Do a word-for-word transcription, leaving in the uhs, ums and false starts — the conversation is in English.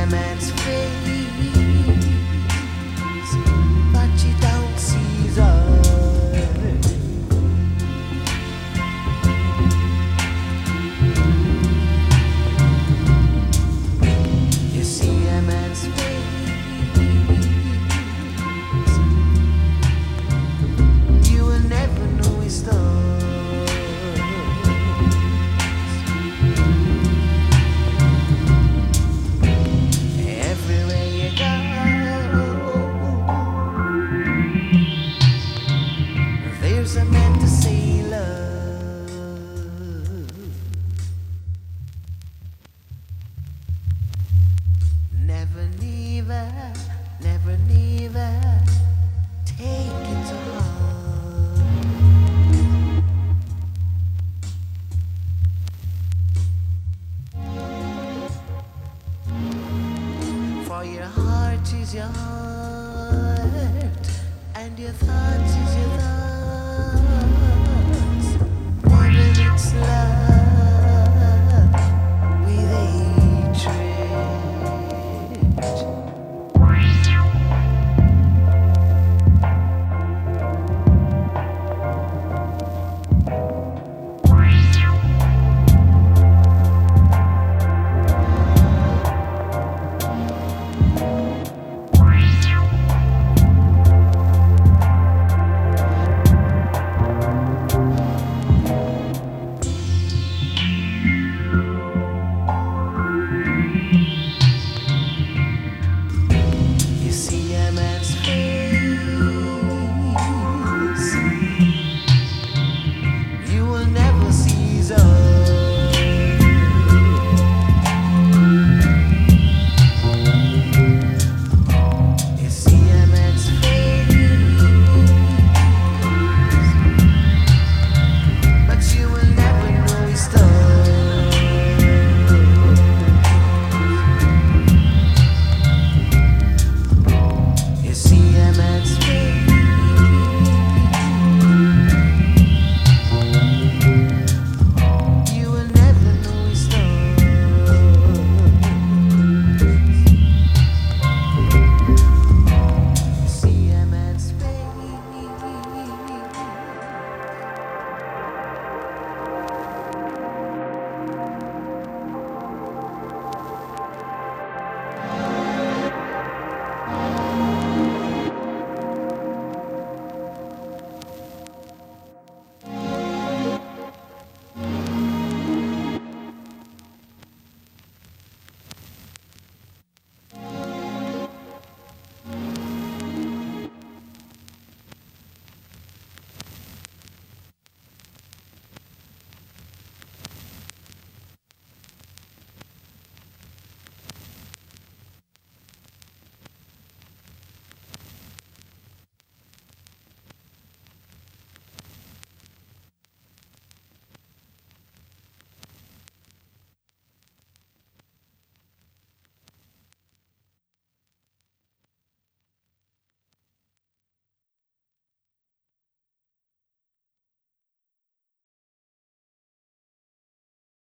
man's face, but you don't see his heart. You see a man's face, you will never know his thoughts. There's a man to say love. Never, never, never, never take it to heart. For your heart is your heart, and your thoughts is your thoughts.